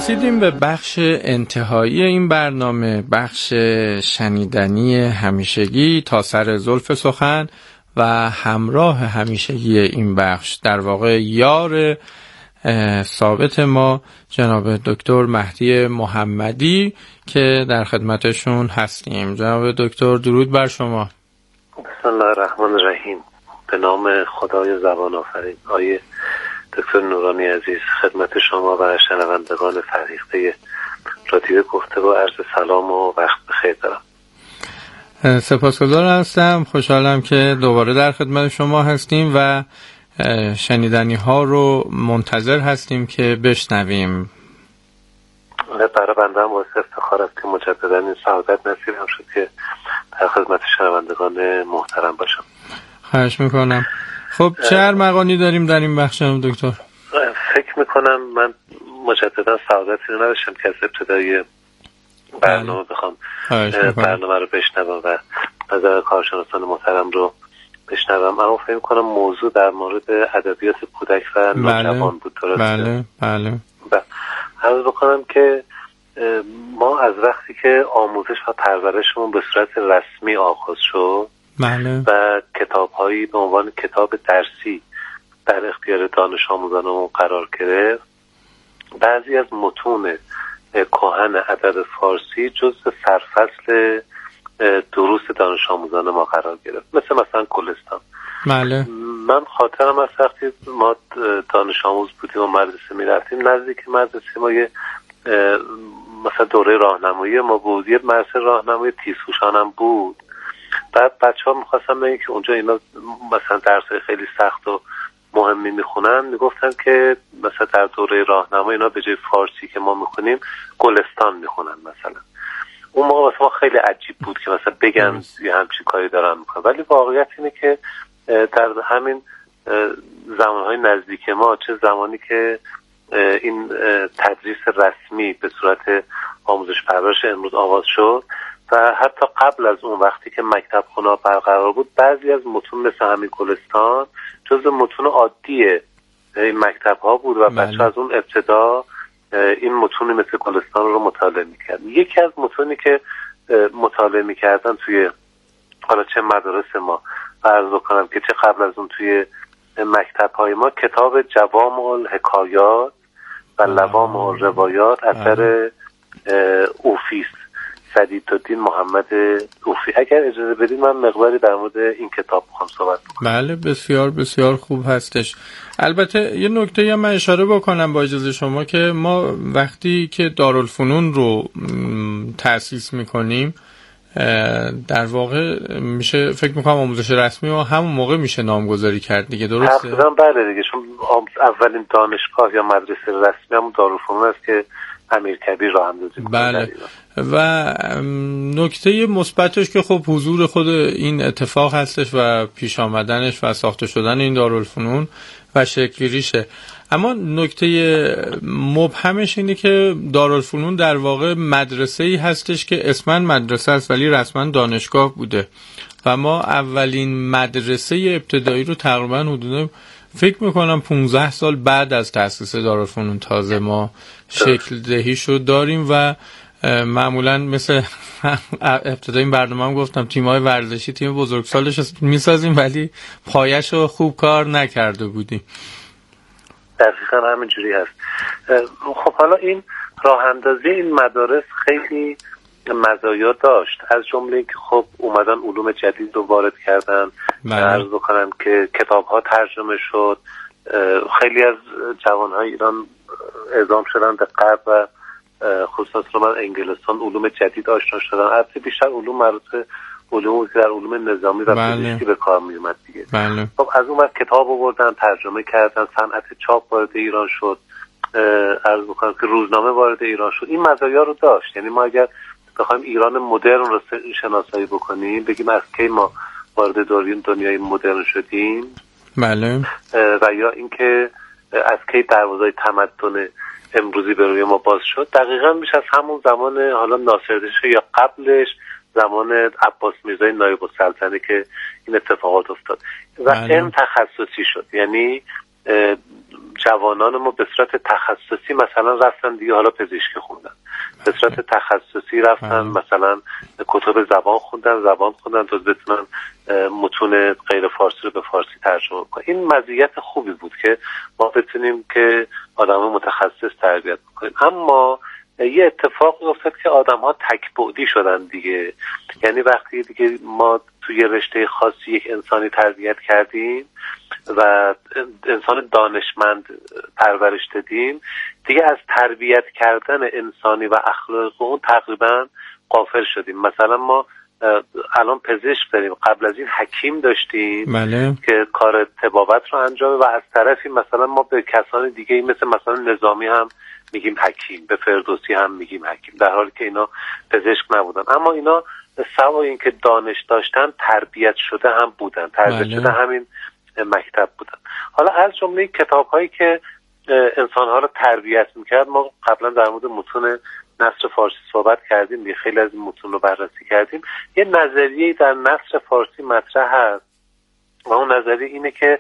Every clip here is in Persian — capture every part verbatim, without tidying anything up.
رسیدیم به بخش انتهایی این برنامه، بخش شنیدنی همیشگی تا سر زلف سخن و همراه همیشگی این بخش، در واقع یار ثابت ما جناب دکتر مهدی محمدی که در خدمتشون هستیم. جناب دکتر درود بر شما. بسم الله الرحمن الرحیم. به نام خدای زبان آفرین. آیه دکتر نورانی عزیز، خدمت شما و شنوندگان فرهیخته رادیو گفتگو عرض سلام و وقت بخیر دارم. سپاسگزار هستم، خوشحالم که دوباره در خدمت شما هستیم و شنیدنی ها رو منتظر هستیم که بشنویم. برای بنده هم واسه افتخار است که مجددا این سعادت نصیبم شد که در خدمت شنوندگان محترم باشم. خواهش میکنم. خب چه ارمغانی داریم در این بخش دکتر؟ فکر میکنم من مجددا سعادتی رو نداشتم که از ابتدای برنامه بخوام برنامه رو بشنوم و نظر کارشناسان محترم رو بشنوم، اما فکر میکنم موضوع در مورد ادبیات کودک و نوجوان بود. درسته؟ بله بله. عرض بکنم که ما از وقتی که آموزش و پرورشمون به صورت رسمی آغاز شد بله. و کتاب‌هایی به عنوان کتاب درسی در اختیار دانش آموزانمون قرار گرفت، بعضی از متون کهن ادب فارسی جزو سرفصل دروس دانش آموزان ما قرار گرفت، مثل مثلا گلستان. بله. من خاطرم از وقتی ما دانش آموز بودیم و مدرسه می رفتیم، نزدیک مدرسه ما یه مثلا دوره راهنمایی ما بود، یه مدرسه راهنمایی تیزهوشان هم بود. بعد بچه ها میخواستم بگیم که اونجا اینا مثلا درسای خیلی سخت و مهمی میخونن، میگفتن که مثلا در دوره راهنمایی اینا به جای فارسی که ما میخونیم گلستان میخونن مثلا. اون موقع واسه ما خیلی عجیب بود که مثلا بگن یه همچین کاری دارن میکنن، ولی واقعیت اینه که در همین زمانهای نزدیک ما، چه زمانی که این تدریس رسمی به صورت آموزش پرورش امروز آغاز شد و حتی قبل از اون وقتی که مکتب خونه برقرار بود، بعضی از متون مثل همین گلستان جز متون عادی این مکتب ها بود و بچه از اون ابتدا این متون مثل گلستان رو مطالعه میکرد. یکی از متونی که مطالعه میکردن توی حالا چه مدارس ما و عرض بکنم که چه قبل از اون توی مکتب های ما، کتاب جوامع الحکایات و لوامع الروایات اثر اوفیس، سعیدالدین محمد اوفی. اگر اجازه بدید من مقداری در مورد این کتاب میخوام صحبت بکنم. بله بسیار بسیار خوب هستش. البته یه نکته یا من اشاره بکنم با اجازه شما که ما وقتی که دارالفنون رو تأسیس میکنیم، در واقع میشه فکر میکنم آموزش رسمی و همون موقع میشه نامگذاری کرد دیگه، درسته؟ تقریبا بله دیگه، چون اولین دانشگاه یا مدرسه رسمی همون دارالفنون است که امیرکبیر راه اندازی کنه. بله. و نکته مثبتش که خب حضور خود این اتفاق هستش و پیش آمدنش و ساخته شدن این دارالفنون و شکل‌گیریشه. اما نکته مبهمش اینه که دارالفنون در واقع مدرسه‌ای هستش که اسماً مدرسه است ولی رسماً دانشگاه بوده و ما اولین مدرسه ابتدایی رو تقریباً حدود فکر میکنم پونزده سال بعد از تأسیس دارالفنون تازه ما شکل دهی شد داریم و معمولا مثل ابتدای این برنامه هم گفتم تیم‌های ورزشی تیم بزرگسالش میسازیم ولی پایش رو خوب کار نکرده بودیم. دقیقا همینجوری هست. خب حالا این راه اندازی این مدارس خیلی مزایا داشت، از جمله اینکه خب اومدن علوم جدید رو وارد کردن. عرض بکنم که کتاب‌ها ترجمه شد، خیلی از جوان‌های ایران اعزام شدن به غرب و خصوصا من انگلستان علوم جدید آشنا شدن. البته بیشتر علوم مربوط به علوم در علوم نظامی و پزشکی به کار می اومد دیگه. بله. خب از اون وقت کتاب آوردن، ترجمه کردن، صنعت چاپ وارد ایران شد، عرض بکنم که روزنامه وارد ایران شد. این مزایا رو داشت. یعنی ما اگر بخوایم ایران مدرن رو شناسایی بکنیم، بگیم از کی ما وارد دنیای مدرن شدیم، بله، و یا اینکه از کی دروازه تمدن امروزی به روی ما باز شد، دقیقاً میشه از همون زمان حالا ناصرالدین یا قبلش زمان عباس میرزای نایب السلطنه که این اتفاقات افتاد و علم تخصصی شد. یعنی جوانان ما به صورت تخصصی مثلا رفتن دیگه حالا پزشکی خوندن، به صورت تخصصی رفتن مثلا کتب زبان خوندن زبان خوندن تا بتونن متون غیر فارسی رو به فارسی ترجمه کنن. این مزیت خوبی بود که ما بتونیم که آدم متخصص تربیت کنیم. اما یه اتفاق افتاد که آدم ها تک‌بعدی شدن دیگه. یعنی وقتی دیگه ما توی رشته خاصی یک انسانی تربیت کردیم و انسان دانشمند پرورش دادیم، دیگه از تربیت کردن انسانی و اخلاق اون تقریبا غافل شدیم. مثلا ما الان پزشک داریم، قبل از این حکیم داشتیم بله. که کار طبابت رو انجامه و از طرفی مثلا ما به کسان دیگه مثل مثلا نظامی هم میگیم حکیم، به فردوسی هم میگیم حکیم، در حالی که اینا پزشک نبودن. اما اینا سوای این که دانش داشتن تربیت شده هم بودن، تربیت بله. شده همین مکتب بودن. حالا از جمله کتاب هایی که انسان ها رو تربیت میکرد، ما قبلا در مورد متون نثر فارسی صحبت کردیم، خیلی از این متون رو بررسی کردیم. یه نظریه در نثر فارسی مطرح هست و اون نظریه اینه که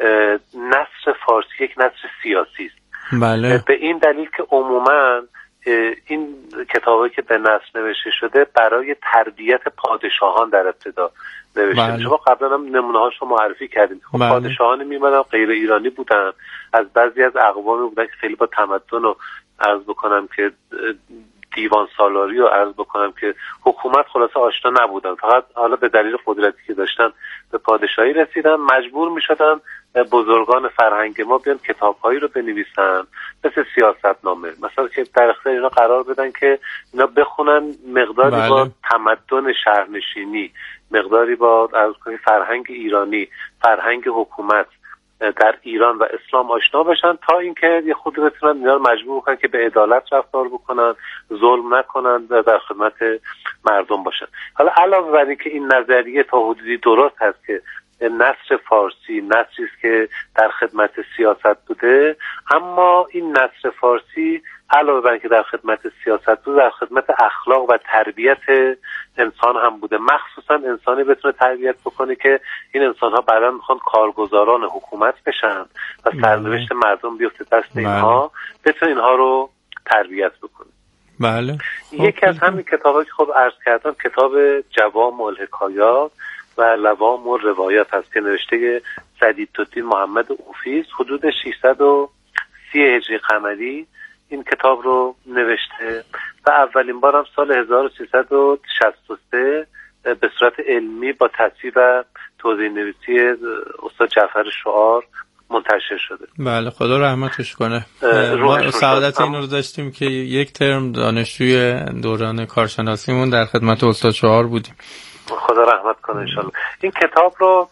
نثر فارسی یک نثر سیاسی است. بله. به این دلیل که عموما این کتابی که به نثر نوشته شده برای تربیت پادشاهان در ابتدا نوشته بله. شما قبلا هم نمونه هاشو معرفی کردیم. خب بله. پادشاهان میمدن غیر ایرانی بودن، از بعضی از اقوامی بودن که خیلی با تمدن و عرض بکنم که دیوان سالاری و عرض بکنم که حکومت خلاصه آشنا نبودن، فقط حالا به دلیل قدرتی که داشتن به پادشاهی رسیدن، مجبور میشدن بزرگان فرهنگ ما بیان کتابهایی رو بنویسن مثل سیاستنامه، مثلا که در اختیار اینا قرار بدن که اینا بخونن، مقداری بله. با تمدن شهرنشینی، مقداری با فرهنگ ایرانی، فرهنگ حکومت در ایران و اسلام آشنا بشن، تا اینکه یه خود بتونن اینا رو مجبور کنن که به عدالت رفتار بکنن، ظلم نکنن و در خدمت مردم باشن. حالا علاوه بر اینکه این نظریه تا حدودی درست هست که نثر فارسی نثری است که در خدمت سیاست بوده، اما این نثر فارسی علاوه بر اینکه در خدمت سیاست بوده، در خدمت اخلاق و تربیت انسان هم بوده. مخصوصا انسانی بتونه تربیت بکنه که این انسان ها بعدا میخوان کارگزاران حکومت بشن و سرنوشت مردم بیفته دست اینها، بتونه اینها رو تربیت بکنه. بله. یکی از همین کتابایی که خب عرض کردم کتاب جوامع الحکایات و لوامع الروایات هست که نوشته سعدالدین محمد اوفی، حدود ششصد و سی هجری قمری این کتاب رو نوشته و اولین بارم سال هزار و سیصد و شصت و سه به صورت علمی با تصحیح و توضیح نویسی استاد جعفر شعار منتشر شده. بله، خدا رحمتش کنه. ما سعادت این رو داشتیم که یک ترم دانشجوی دوران کارشناسیمون در خدمت استاد شعار بودیم. خدا رحمت کنه انشالله. این کتاب رو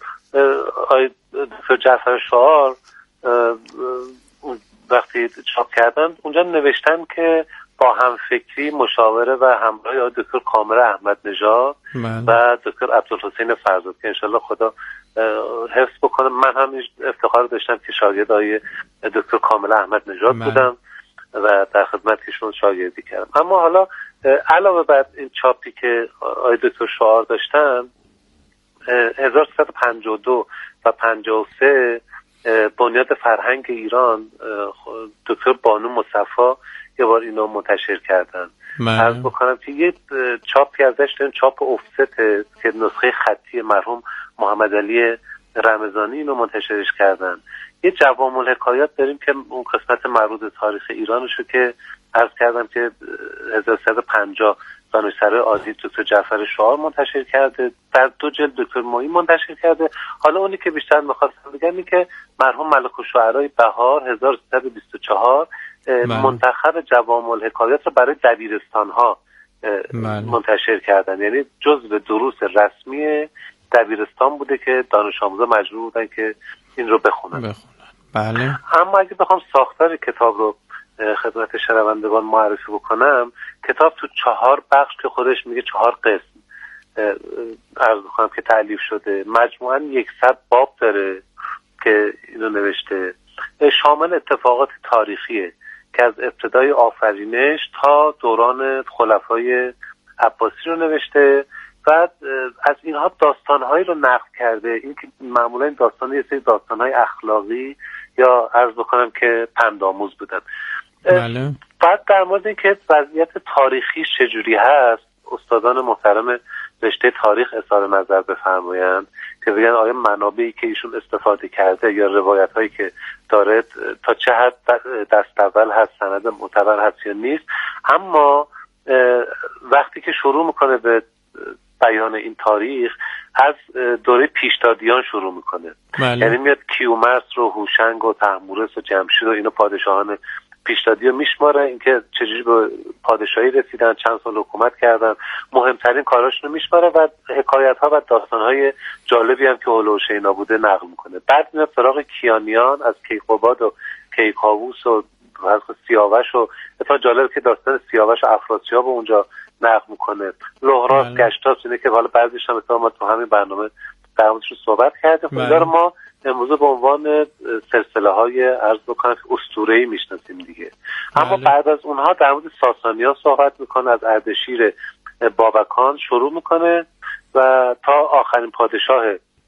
دکتر جعفر شعار وقتی چاپ کردن اونجا نوشتن که با همفکری مشاوره و همراه دکتر کامل احمد نژاد و دکتر عبدالحسین فرزاد که انشالله خدا حفظ بکنه. من هم افتخار داشتم که شاگرد آقای دکتر کامل احمد نژاد بودم و در خدمتشون شاگردی کردم. اما حالا علاوه بر این چاپی که آقای دکتر شعار داشتن، هزار و سیصد و پنجاه و دو و پنجاه و سه بنیاد فرهنگ ایران دکتر بانو مصطفی یه بار اینو منتشر کردن. عرض بکنم که یه چاپی ازش داریم، چاپ افست که نسخه خطی مرحوم محمد علی رمضانی اینو منتشرش کردن. یه جوامع الحکایات داریم که اون قسمت مربوط به تاریخ ایرانشو که عرض کردم که هزار و سیصد و پنجاه دانشسرای عالی دکتر جعفر شعار منتشر کرده، در دو جلد دکتر معین منتشر کرده. حالا اونی که بیشتر می‌خواستم بگم اینه که مرحوم ملک الشعرای بهار هزار و سیصد و بیست و چهار منتخب جوامع الحکایات رو برای دبیرستان‌ها منتشر کردن، یعنی جزء دروس رسمی دبیرستان بوده که دانش آموزا مجبور بودن که این رو بخونن. بخونن. بله. اما اگه بخوام ساختار کتاب رو خدمت شنوندگان معرفی بکنم، کتاب تو چهار بخش که خودش میگه چهار قسم عرض می‌کنم که تألیف شده، مجموعاً صد باب داره که اینو نوشته، شامل اتفاقات تاریخیه که از ابتدای آفرینش تا دوران خلفای عباسی رو نوشته. بعد از اینها داستان‌هایی رو نقل کرده، این که معمولاً داستان یه سری داستان‌های اخلاقی یا عرض بکنم که پندآموز بودن. بله. بعد در مورد اینکه وضعیت تاریخی چجوری هست، استادان محترم رشته تاریخ اظهار نظر بفرمایند که بگن آیا منابعی که ایشون استفاده کرده یا روایت هایی که داره تا چه حد دست اول هست، سند معتبر هست یا نیست. اما وقتی که شروع میکنه به بیان این تاریخ، از دوره پیشدادیان شروع میکنه. بله. یعنی میاد کیومرث رو، هوشنگ و طهمورث و جمشید و اینو پادشاهان پیشدادی رو میشماره، اینکه چجوری به پادشاهی رسیدن، چند سال حکومت کردن، مهمترین کاراشون رو میشماره و حکایت ها و داستان های جالبی هم که هولوش اینا بوده نقل میکنه. بعد میاد سراغ کیانیان، از کیقوباد و کیکاووس و از سیاوش و اتفاقا جالب که داستان سیاوش و افراسیاب اونجا نقل میکنه. لهراس، گشتاس، اینه که حالا بعضیش هم ما تو همین برنامه در موردش صحبت کردیم. خب ما امروز به عنوان سلسله های عرض بکنم اسطوره‌ای میشناسیم دیگه. اما بعد از اونها در مورد ساسانیان صحبت میکنه، از اردشیر بابکان شروع میکنه و تا آخرین پادشاه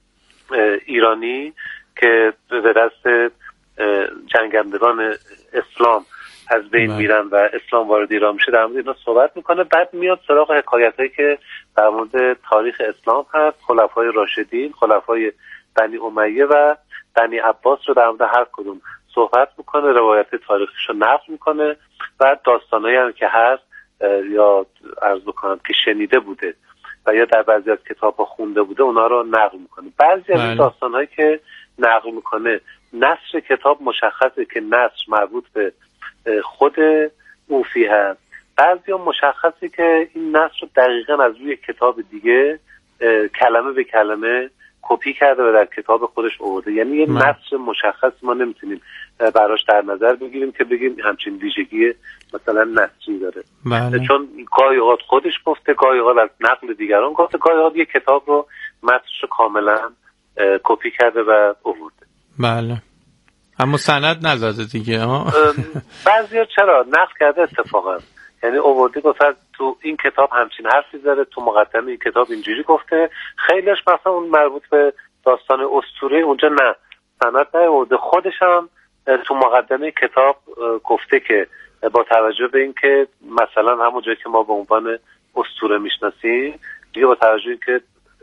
ایرانی که به دست جنگندگان اسلام از بین میرن و اسلام وارد ایران میشه، در مورد اینا صحبت میکنه. بعد میاد سراغ حکایتایی که در مورد تاریخ اسلام هست، خلفای راشدین، خلفای بنی امیه و بنی عباس رو در مورد هر کدوم صحبت میکنه، روایت تاریخیش رو نقل میکنه و داستانایی هم که هست یا عرض بکنم که شنیده بوده و یا در بعضی از کتاب‌ها خونده بوده اونا رو نقل میکنه. بعضی از این داستانایی که نقل میکنه نصر کتاب مشخصه که نصر مربوط به خود اوفی هست، بعضی هم مشخصه که این نصر رو دقیقاً از روی کتاب دیگه کلمه به کلمه کپی کرده و در کتاب خودش آورده. یعنی یه نصر مشخص ما نمیتونیم براش در نظر بگیریم که بگیم همچین ویژگی مثلا نصری داره. بله. چون گاهی اوقات خودش گفته، گاهی اوقات از نقل دیگران گفته، گاهی اوقات یه کتاب رو متنش رو کاملا کپی کرده و آورده. بله. اما سند نزده دیگه ها. بعضیا چرا نقل کرده اتفاقا، یعنی آورده گفته تو این کتاب همچین حرفی زده، تو مقدمه این کتاب اینجوری گفته. خیلیش مثلا اون مربوط به داستان اسطوره اونجا نه سند نیاورده، خودش هم تو مقدمه کتاب گفته که با توجه به اینکه مثلا همون جایی که ما به عنوان اسطوره میشناسیم دیگه با توجه اینکه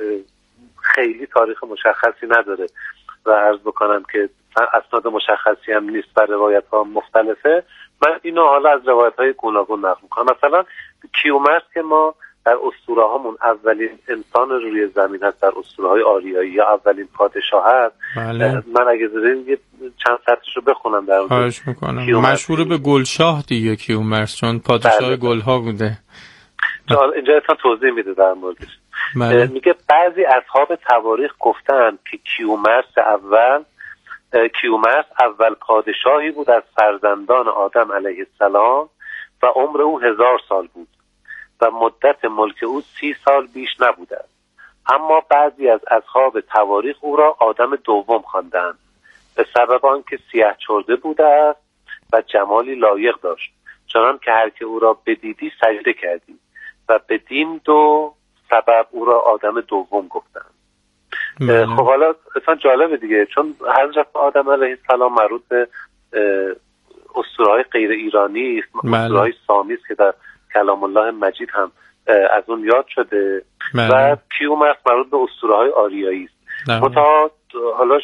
خیلی تاریخ مشخصی نداره و عرض بکنم که اسناد مشخصی هم نیست و روایت ها مختلفه، من اینو حالا از روایت های گوناگون نقل میکنم. مثلا کیومرث که ما در اسطوره هامون اولین انسان روی زمین هست، در اسطوره های آریایی یا اولین پادشاه هست. بله. من اگه زدین یه چند سطرش رو بخونم در اون. خواهش میکنم. مشهور به گلشاه دیگه کیومرث، چون پادشاه بله. گلها بوده. اینجا اصلا توضیح میده در موردش. بله. میگه بعضی اصحاب تواریخ گفتن که کیومرث اول کیومرث اول پادشاهی بود از فرزندان آدم علیه السلام و عمر او هزار سال بود و مدت ملک او سی سال بیش نبوده است. اما بعضی از اصحاب تواریخ او را آدم دوم خواندند به سبب آنکه سیاه چرده بوده است و جمالی لایق داشت، چنان که هر که او را بدیدی سجده کردی و بدین دو سبب او را آدم دوم گفتند. خب حالا اصلا جالبه دیگه، چون حضرت آدم علیه السلام مربوط به اسطوره‌های غیر ایرانی است، اسطوره‌های سامی است که در کلام الله مجید هم از اون یاد شده. بله. و کیومرث مربوط به اسطوره‌های آریایی است. منتها حالا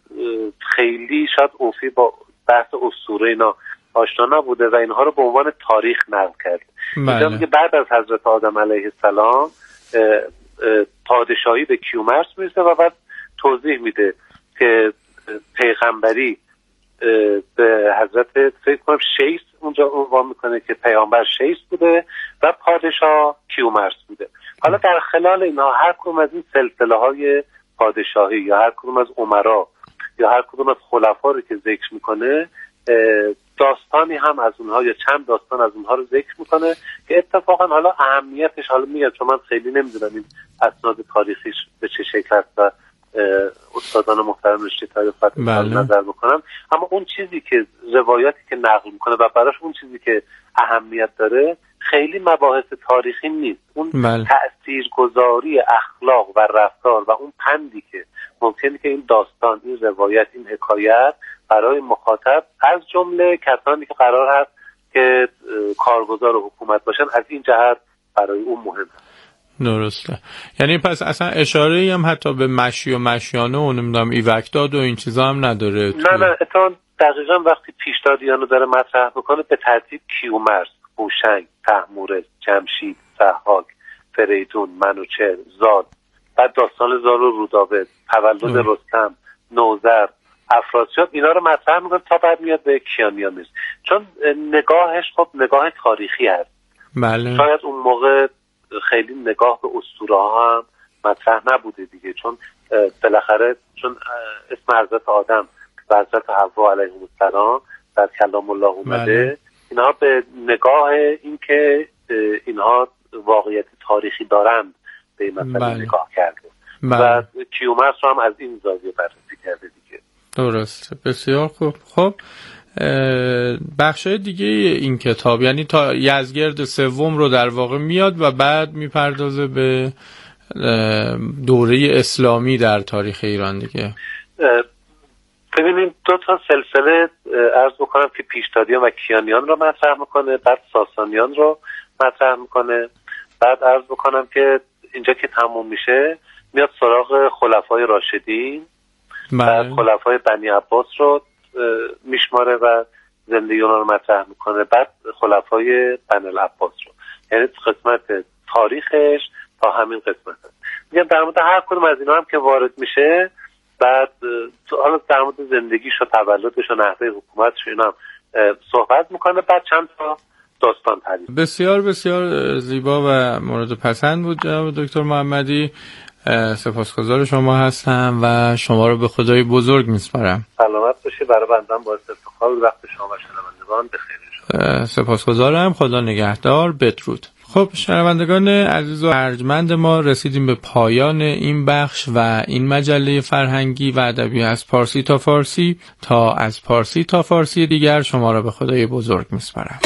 خیلی شاید اوفی با بحث اسطوره اینا آشنا نبوده و اینها رو به عنوان تاریخ نقل کرد. بله. میگه بعد از حضرت آدم علیه السلام پادشاهی به کیومرث میرسه و بعد توضیح میده که پیغمبری به حضرت فکر کنم شیس اونجا عنوان میکنه که پیامبر شیس بوده و پادشاه کیومرث بوده. حالا در خلال اینا هر کدوم از این سلسله های پادشاهی یا هر کدوم از امرا یا هر کدوم از خلفا رو که ذکر میکنه داستانی هم از اونها یا چند داستان از اونها رو ذکر میکنه که اتفاقا حالا اهمیتش حالا میگم چون من خیلی نمیدونم این اسناد تاریخیش به چه شکل است و استادان محترم رشته تاریخ بله. نظر بکنم، اما اون چیزی که روایاتی که نقل میکنه و براش اون چیزی که اهمیت داره خیلی مباحث تاریخی نیست، اون بله. تاثیرگذاری اخلاق و رفتار و اون پندی که ممکنه که این داستان، این روایت، این حکایت برای مخاطب از جمله کسانی که قرار هست که کارگزار حکومت باشن از این جهت برای اون مهمه. درسته. یعنی پس اصلا اشاره‌ای هم حتی به مشی و مشیانه و نمیدونم ایوک داد و این چیزا هم نداره؟ نه نه اتفاقاً دقیقاً وقتی پیشدادیانو داره مطرح میکنه به ترتیب کیومرث، هوشنگ، طهمورث، جمشید، ضحاک، فریدون، منوچهر، زال، بعد داستان زال و رودابه، تولد ام. رستم، نوذر، افراسیاب، اینا رو مطرح میکنه تا بعد میاد به کیانیان میرسه. چون نگاهش خب نگاه تاریخی هست. بله. شاید اون موقع خیلی نگاه به اسطوره ها هم مطرح نبوده دیگه، چون بالاخره چون اسم حضرت آدم و حضرت حوا علیهم السلام در کلام الله اومده، بله. اینها به نگاه اینکه اینها واقعیت تاریخی دارند به این مسئله بله. نگاه کرده. بله. و کیومرث رو هم از این زاویه بررسی کرده دیگه. درسته، بسیار خوب. خب بخشای دیگه این کتاب یعنی تا یزدگرد سوم رو در واقع میاد و بعد میپردازه به دوره اسلامی در تاریخ ایران دیگه. ببینیم دو تا سلسله عرض بکنم که پیشدادیان و کیانیان رو مطرح میکنه، بعد ساسانیان رو مطرح میکنه، بعد عرض بکنم که اینجا که تموم میشه میاد سراغ خلفای راشدین، بعد خلفای بنی عباس رو میشماره و زندگی اونا رو مطرح میکنه، بعد خلفای بنی العباس رو، یعنی قسمت تاریخش تا همین قسمت هست. میگم در مورد هر کدوم از اینا هم که وارد میشه، بعد حالا در مورد زندگیش و تولدش و نحوه حکومتش اینا هم صحبت میکنه، بعد چند تا داستان تعریف. بسیار بسیار زیبا و مورد پسند بود جناب دکتر محمدی. سپاسگزار شما هستم و شما رو به خدای بزرگ میسپارم. سلامت باشی. برای بندم باعث افتخار. وقت شما و شنوندگان بخیر. سپاسگزارم. خدا نگهدار. بدرود. خب شنوندگان عزیز و ارجمند ما، رسیدیم به پایان این بخش و این مجله فرهنگی و ادبی از پارسی تا فارسی. تا از پارسی تا فارسی دیگر شما را به خدای بزرگ میسپارم.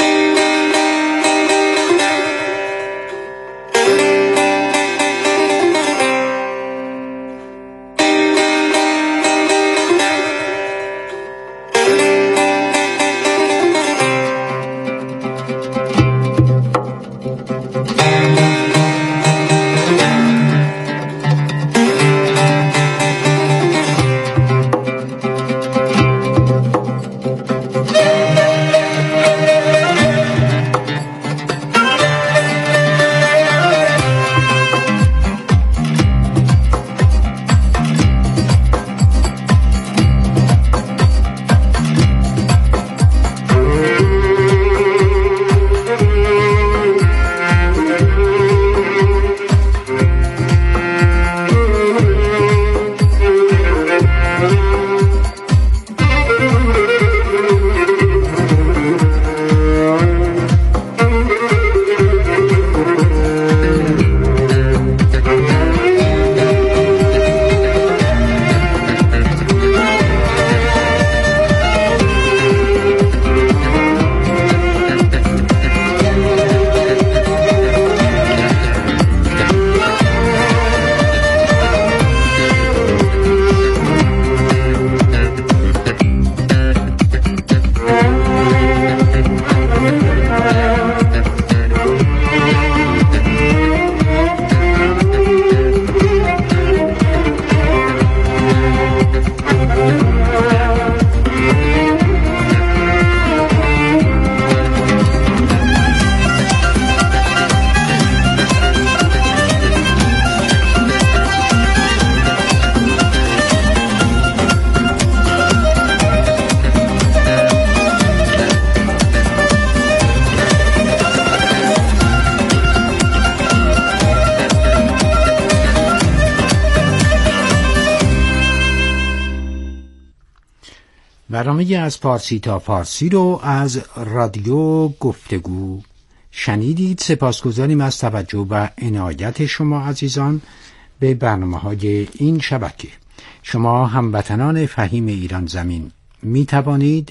برنامه از پارسی تا فارسی رو از رادیو گفتگو شنیدید. سپاسگزاریم از توجه و عنایت شما عزیزان به برنامه‌های این شبکه. شما هموطنان فهیم ایران زمین می توانید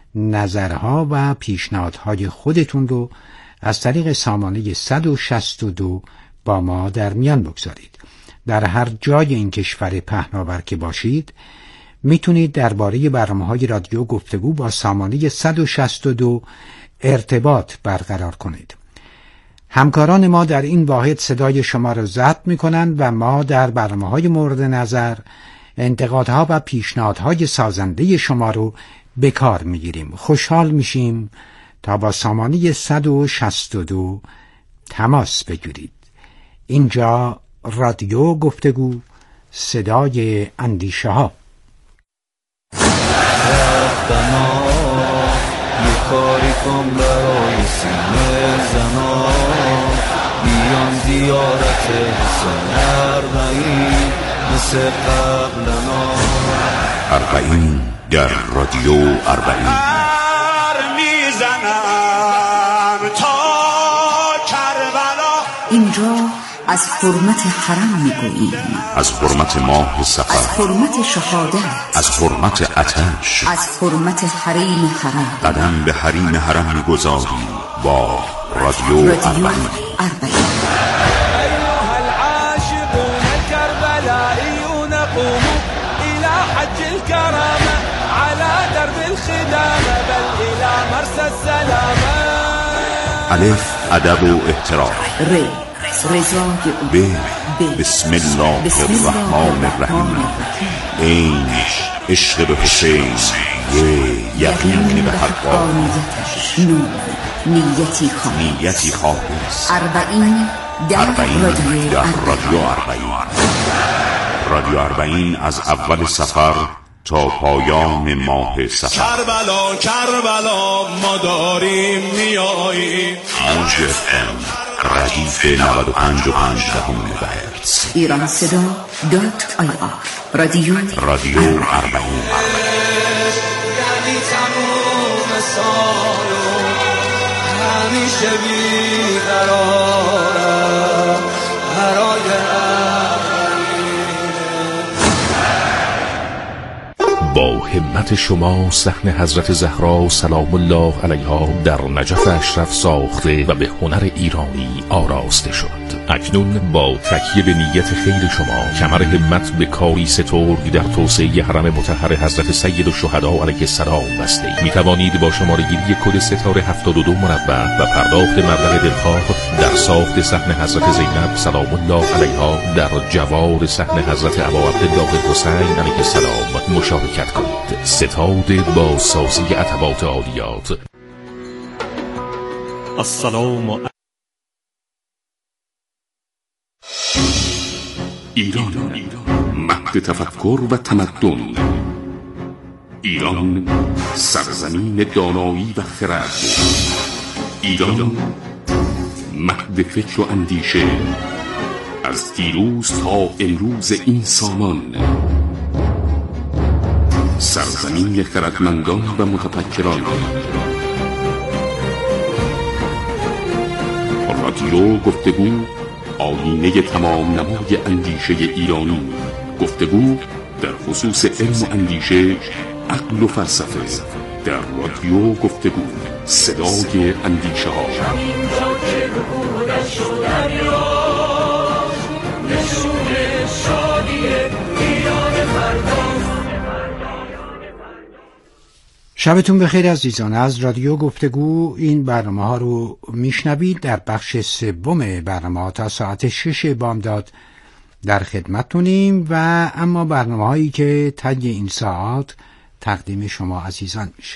نظرها و پیشنهادهای خودتون رو از طریق سامانه صد و شصت و دو با ما در میان بگذارید. در هر جای این کشور پهناور که باشید میتونید درباره برنامه‌های رادیو گفتگو با سامانه صد و شصت و دو ارتباط برقرار کنید. همکاران ما در این واحد صدای شما را ضبط میکنند و ما در برنامه‌های مورد نظر انتقادها و پیشنهادهای سازنده شما رو به کار میگیریم. خوشحال میشیم تا با سامانه صد و شصت و دو تماس بگیرید. اینجا رادیو گفتگو، صدای اندیشه ها. کاری کن برای سینه زنان، بیان زیارت حسین اربعین مثل قبلنا. اربعین در رادیو اربعین میزنم تا کربلا. اینجا از حرمت حرم میگوییم، از حرمت ماه صفر، از حرمت شهادت، از حرمت آتش، از حرمت حریم حرم. قدم به حریم حرم میگذاریم با رادیو اربعین. أيها العاشقون الكربلائيون قوموا إلى حج الكرامة على درب الخدامة بل إلى مرسى السلامة. الف ادب و احترام. ر رضای او. ب بسم الله الرحمن الرحیم. این عشق به حسین، یقین به حقا، نور نیتی خالص. نیتی خالص. اربعین در رادیو اربعین. رادیو اربعین از اول سفر تا پایان ماه سفر. کربلا کربلا ما داریم میاییم. موج اف ام ردیف نود و پنج و پنج دهم مگاهرتز. ایران صدا دات آی آر. رادیو رادیو اربعین. یعنی تموم سالو همیشه بیقرارم برای با همت شما صحن حضرت زهرا سلام الله علیها در نجف اشرف ساخته و به هنر ایرانی آراسته شد. اکنون با تکیه به نیت خیر شما کمر همت به کاری سترگ در توسعه حرم مطهر حضرت سید الشهدا علیه السلام بسته می توانید با شماره‌گیری کد ستاره هفتاد و دو مربع و پرداخت مبلغ دلخواه در ساخت صحن حضرت زینب سلام الله علیها در جوار صحن حضرت ابا عبدالله حسین علیه السلام مشارکت کنید. ستاد با سازی عتبات عالیات. السلام. ایران مهد تفکر و تمدن. ایران سرزمین دانایی و خرد. ایران مهد فکر و اندیشه از دیروز تا امروز این سامان. سرزمین خردمندان و متفکران. رادیو گفتگو، آیینه تمام نمای اندیشه ایرانی. گفتگو در خصوص علم و اندیشه، عقل و فلسفه در رادیو گفتگو، صدای اندیشه ها. شبتون بخیر عزیزان. از رادیو گفتگو این برنامه ها رو میشنوید. در بخش سوم برنامه ها تا ساعت شش بامداد در خدمتتونیم و اما برنامه هایی که طی این ساعت تقدیم شما عزیزان میشه.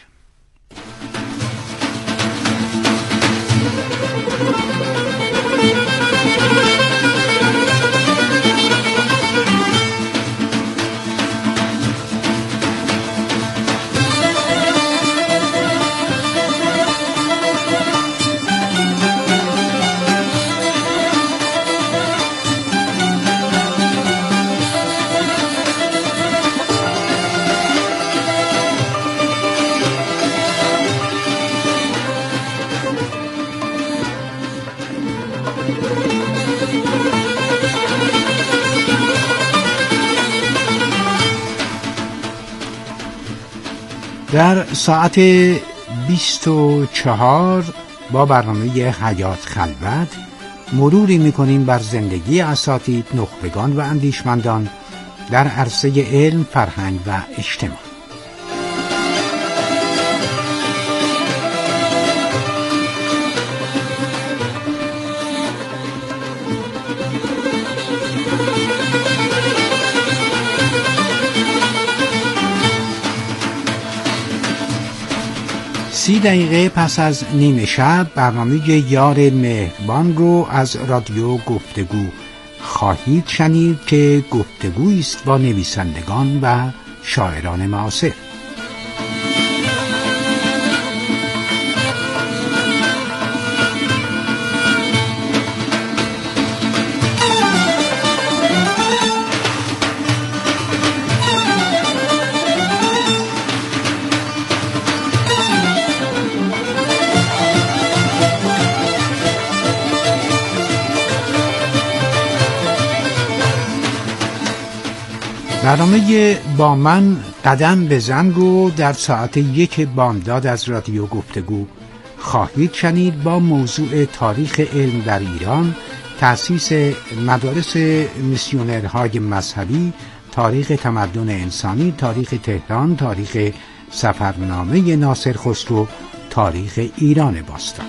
در ساعت بیست و چهار با برنامه حیات خلوت مروری میکنیم بر زندگی اساتید، نخبگان و اندیشمندان در عرصه علم، فرهنگ و اجتماع. سی دقیقه پس از نیمه شب برنامه یار مهربان رو از رادیو گفتگو خواهید شنید که گفتگویی است با نویسندگان و شاعران معاصر. برنامه با من قدم بزن رو در ساعت یک بامداد از رادیو گفتگو خواهید شنید با موضوع تاریخ علم در ایران، تأسیس مدارس میسیونرهای مذهبی، تاریخ تمدن انسانی، تاریخ تهران، تاریخ سفرنامه ناصر خسرو، تاریخ ایران باستان.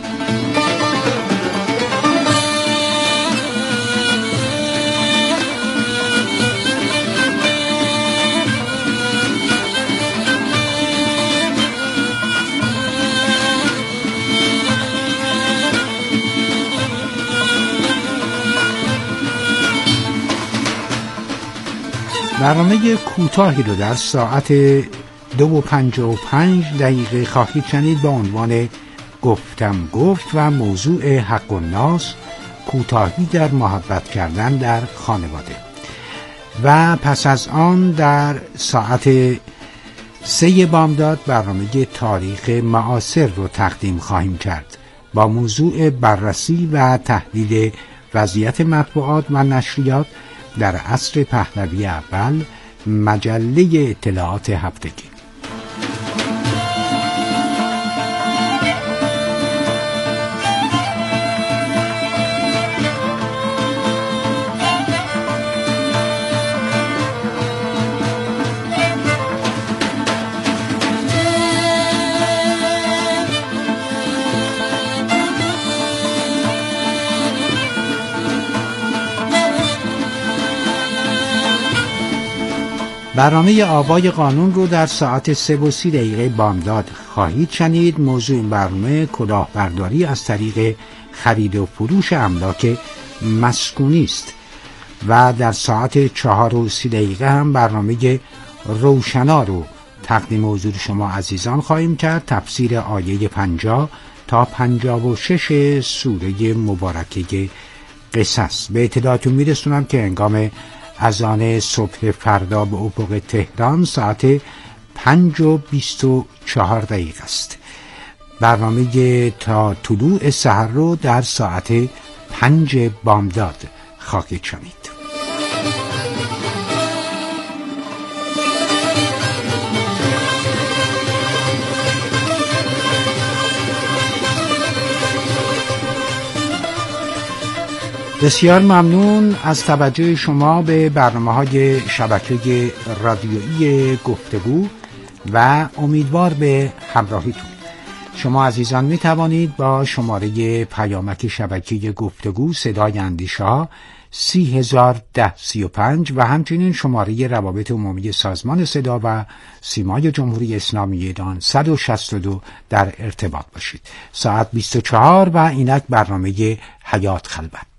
برنامه کوتاهی رو در ساعت دو و پنجاه و پنج دقیقه خواهید شنید با عنوان گفتم گفت و موضوع حق و ناس، کوتاهی در محبت کردن در خانواده. و پس از آن در ساعت سه بامداد برنامه تاریخ معاصر رو تقدیم خواهیم کرد با موضوع بررسی و تحلیل وضعیت مطبوعات و نشریات در عصر پهلوی اول، مجله اطلاعات هفتگی. برنامه آوای قانون رو در ساعت سه و سی دقیقه بامداد خواهید شنید. موضوع این برنامه کلاهبرداری از طریق خرید و فروش املاک مسکونی است. و در ساعت چهار و سی دقیقه هم برنامه روشنا رو تقدیم حضور شما عزیزان خواهیم کرد. تفسیر آیه پنجاه تا پنجاه و شش سوره مبارکه قصص. به اطلاعتون میرسونم که هنگام اذان صبح فردا به افق تهران ساعت پنج و بیست و چهار دقیقه است. برنامه تا طلوع سحر رو در ساعت پنج بامداد خواهید شنید. بسیار ممنون از توجه شما به برنامه‌های شبکه رادیویی گفتگو و امیدوار به همراهیتون. شما عزیزان می توانید با شماره پیامک شبکه گفتگو صدای اندیشه ها سی هزار ده سی و پنج و همچنین شماره روابط عمومی سازمان صدا و سیمای جمهوری اسلامی ایران صد و شصت و دو در ارتباط باشید. ساعت بیست و چهار و اینک برنامه حیات خلوت.